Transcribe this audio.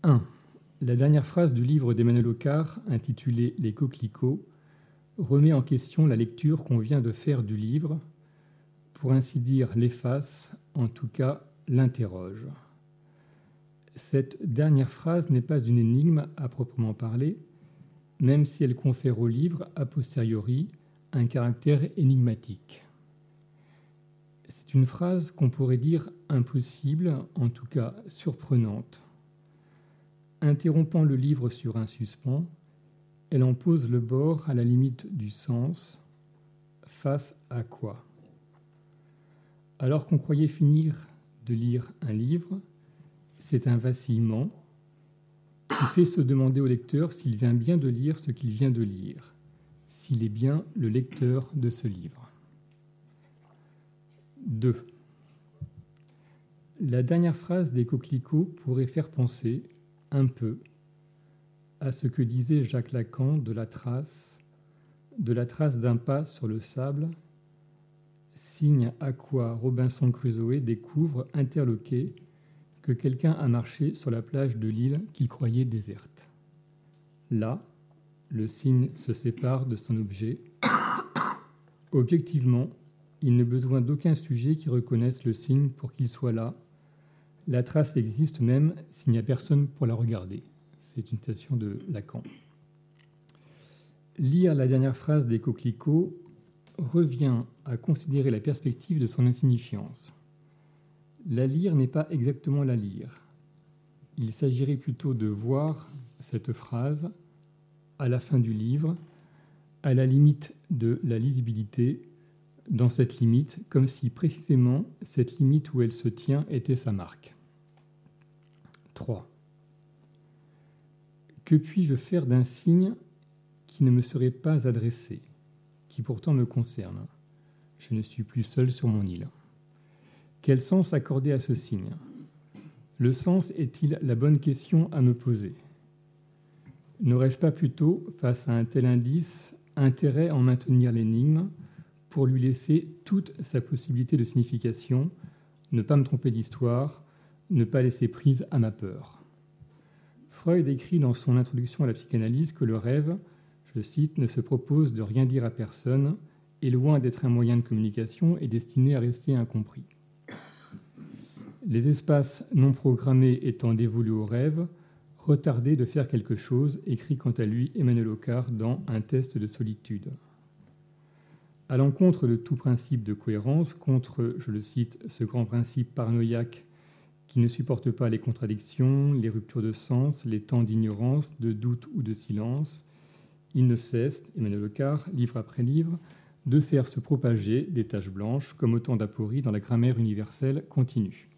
1. La dernière phrase du livre d'Emmanuel Ocar, intitulé « Les coquelicots », remet en question la lecture qu'on vient de faire du livre, pour ainsi dire l'efface, en tout cas l'interroge. Cette dernière phrase n'est pas une énigme à proprement parler, même si elle confère au livre, a posteriori, un caractère énigmatique. C'est une phrase qu'on pourrait dire impossible, en tout cas surprenante. Interrompant le livre sur un suspens, elle en pose le bord à la limite du sens. Face à quoi? Alors qu'on croyait finir de lire un livre, c'est un vacillement qui fait se demander au lecteur s'il vient bien de lire ce qu'il vient de lire, s'il est bien le lecteur de ce livre. 2. La dernière phrase des coquelicots pourrait faire penser un peu à ce que disait Jacques Lacan de la trace d'un pas sur le sable, signe à quoi Robinson Crusoe découvre, interloqué, que quelqu'un a marché sur la plage de l'île qu'il croyait déserte. Là, le signe se sépare de son objet. Objectivement, il n'est besoin d'aucun sujet qui reconnaisse le signe pour qu'il soit là. La trace existe même s'il n'y a personne pour la regarder. C'est une citation de Lacan. Lire la dernière phrase des coquelicots revient à considérer la perspective de son insignifiance. La lire n'est pas exactement la lire. Il s'agirait plutôt de voir cette phrase à la fin du livre, à la limite de la lisibilité, dans cette limite, comme si précisément cette limite où elle se tient était sa marque. 3. Que puis-je faire d'un signe qui ne me serait pas adressé, qui pourtant me concerne? Je ne suis plus seul sur mon île. Quel sens accorder à ce signe? Le sens est-il la bonne question à me poser? N'aurais-je pas plutôt, face à un tel indice, intérêt à en maintenir l'énigme pour lui laisser toute sa possibilité de signification, ne pas me tromper d'histoire, ne pas laisser prise à ma peur? Freud écrit dans son introduction à la psychanalyse que le rêve, je cite, ne se propose de rien dire à personne et loin d'être un moyen de communication est destiné à rester incompris. Les espaces non programmés étant dévolus au rêve, retardés de faire quelque chose, écrit quant à lui Emmanuel Ocar dans Un test de solitude. À l'encontre de tout principe de cohérence, contre, je le cite, ce grand principe paranoïaque qui ne supporte pas les contradictions, les ruptures de sens, les temps d'ignorance, de doute ou de silence, il ne cesse, Emmanuel Ocar, livre après livre, de faire se propager des taches blanches comme autant d'apories dans la grammaire universelle continue.